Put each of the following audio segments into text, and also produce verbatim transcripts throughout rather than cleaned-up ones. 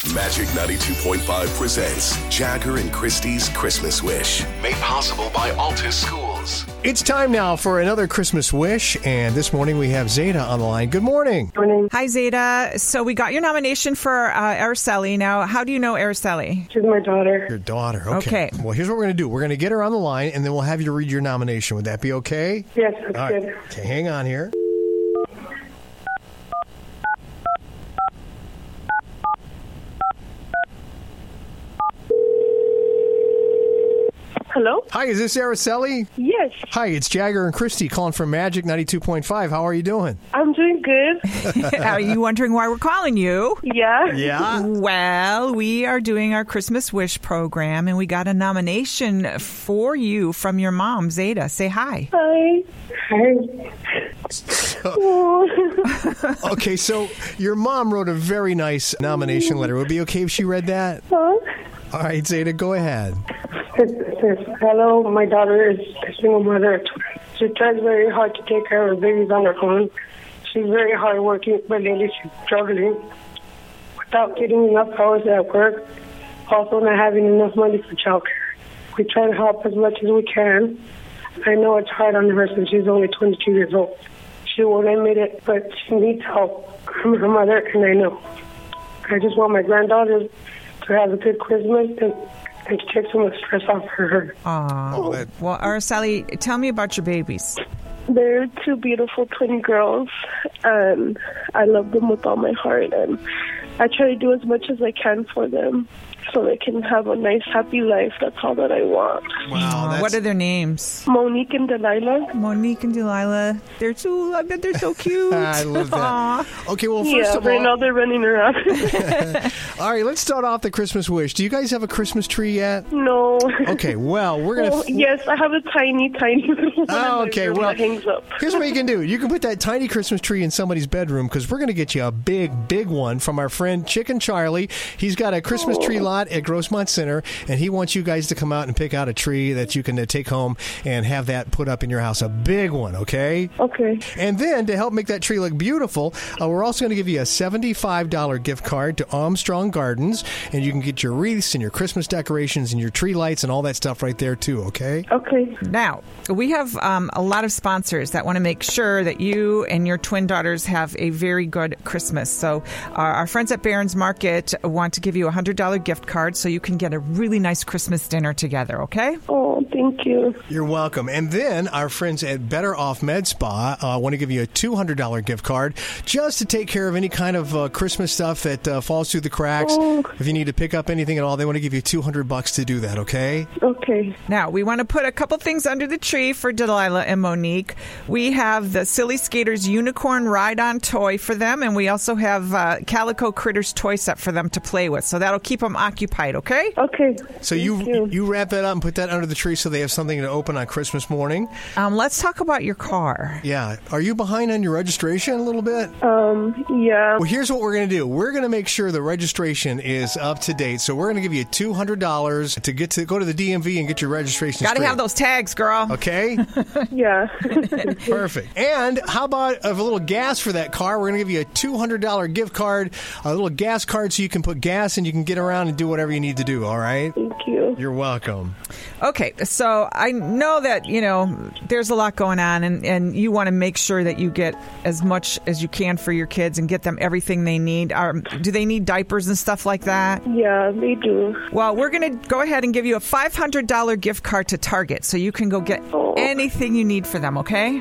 Magic ninety-two point five presents Jagger and Christie's Christmas Wish. Made possible by Altus Schools. It's time now for another Christmas Wish, and this morning we have Zeta on the line. Good morning. Morning. Hi, Zeta. So we got your nomination for uh, Araceli. Now, how do you know Araceli? She's my daughter. Your daughter. Okay. Okay. Well, here's what we're going to do. We're going to get her on the line, and then we'll have you read your nomination. Would that be okay? Yes, that's All good. right. Okay, hang on here. Hello? Hi, is this Araceli? Yes, Hi, it's Jagger and Christie calling from Magic ninety-two point five. How are you doing? I'm doing good. Are you wondering why we're calling you? Yeah. Yeah. Well, we are doing our Christmas Wish program, and we got a nomination for you from your mom, Zeta. Say hi. Hi. Hi. Oh. Okay, so your mom wrote a very nice nomination letter. Would it be okay if she read that? Huh? All right, Zeta, go ahead. It says, hello, my daughter is a single mother. She tries very hard to take care of her babies on her own. She's very hardworking, but lately she's struggling without getting enough hours at work, also not having enough money for childcare. We try to help as much as we can. I know it's hard on her since she's only twenty-two years old. She won't admit it, but she needs help. I'm her mother, and I know. I just want my granddaughter to have a good Christmas and, and to take some of the stress off her. Aw. Oh, that- Well, Araceli, tell me about your babies. They're two beautiful twin girls, and I love them with all my heart, and I try to do as much as I can for them so they can have a nice, happy life. That's all that I want. Wow, that's... What are their names? Monique and Delilah. Monique and Delilah. They're so, I bet they're so cute. I love that. Aw. Okay, well, first Yeah, of right all, now they're running around. all right, let's start off the Christmas wish. Do you guys have a Christmas tree yet? No. Okay, well, we're going to... Well, yes, I have a tiny, tiny little one Oh, in my okay, room well, that hangs up. here's what you can do. You can put that tiny Christmas tree in somebody's bedroom because we're going to get you a big, big one from our friend Chicken Charlie. He's got a Christmas tree lot at Grossmont Center, and he wants you guys to come out and pick out a tree that you can uh, take home and have that put up in your house. A big one, okay? Okay. And then to help make that tree look beautiful, uh, we're also going to give you a seventy-five dollars gift card to Armstrong Gardens, and you can get your wreaths and your Christmas decorations and your tree lights and all that stuff right there too, okay? Okay. Now, we have um, a lot of sponsors that want to make sure that you and your twin daughters have a very good Christmas. So uh, our friends at Barron's Market want to give you a one hundred dollars gift card so you can get a really nice Christmas dinner together, okay? Oh, thank you. You're welcome. And then our friends at Better Off Med Spa uh, want to give you a two hundred dollars gift card just to take care of any kind of uh, Christmas stuff that uh, falls through the cracks. Oh. If you need to pick up anything at all, they want to give you two hundred bucks to do that, okay? Okay. Now, we want to put a couple things under the tree for Delilah and Monique. We have the Silly Skaters Unicorn Ride-On toy for them, and we also have uh, Calico Critters toy set for them to play with. So that'll keep them occupied, okay? Okay. So Thank you, you you wrap that up and put that under the tree so they have something to open on Christmas morning. Um, let's talk about your car. Yeah. Are you behind on your registration a little bit? Um, yeah. Well, here's what we're going to do. We're going to make sure the registration is up to date. So we're going to give you two hundred dollars to get to go to the D M V and get your registration Got to straight. have those tags, girl. Okay? Yeah. Perfect. And how about a little gas for that car? We're going to give you a two hundred dollars gift card, a little gas card so you can put gas and you can get around and do whatever you need to do, all right? Thank you. You're welcome. Okay, so I know that, you know, there's a lot going on, and, and you want to make sure that you get as much as you can for your kids and get them everything they need. Um, do they need diapers and stuff like that? Yeah, they do. Well, we're going to go ahead and give you a five hundred dollars gift card to Target so you can go get Oh. anything you need for them, okay?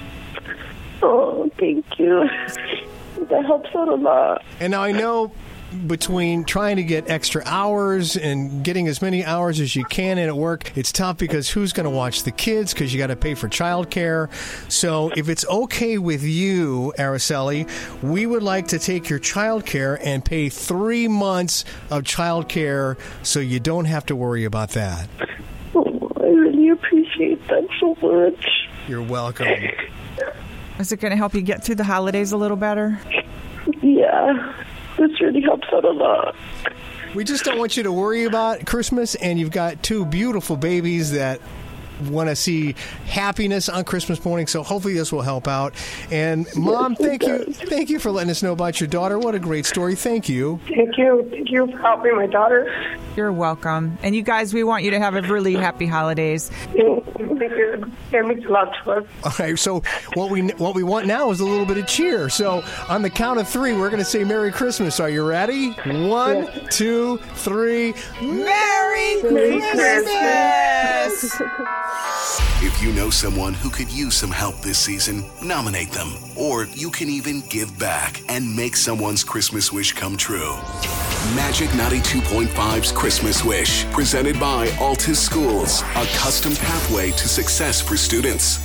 Oh, thank you. That helps out a lot. And now I know between trying to get extra hours and getting as many hours as you can in at work, it's tough because who's going to watch the kids because you got to pay for childcare. So if it's okay with you, Araceli, we would like to take your childcare and pay three months of childcare so you don't have to worry about that. Oh, I really appreciate that so much. You're welcome. Is it going to help you get through the holidays a little better? Yeah, this really helps out a lot. We just don't want you to worry about Christmas, and you've got two beautiful babies that want to see happiness on Christmas morning. So hopefully this will help out. And Mom, thank you, thank you for letting us know about your daughter. What a great story. Thank you. Thank you. Thank you for helping my daughter. You're welcome. And you guys, we want you to have a really happy holidays. Thank you. It means a lot to us. All right. So what we what we want now is a little bit of cheer. So on the count of three, we're going to say Merry Christmas. Are you ready? One, yes. two, three. Merry, Merry Christmas! If you know someone who could use some help this season, nominate them. Or you can even give back and make someone's Christmas wish come true. Magic ninety-two point five's Christmas Wish, presented by Altus Schools, a custom pathway to success for students.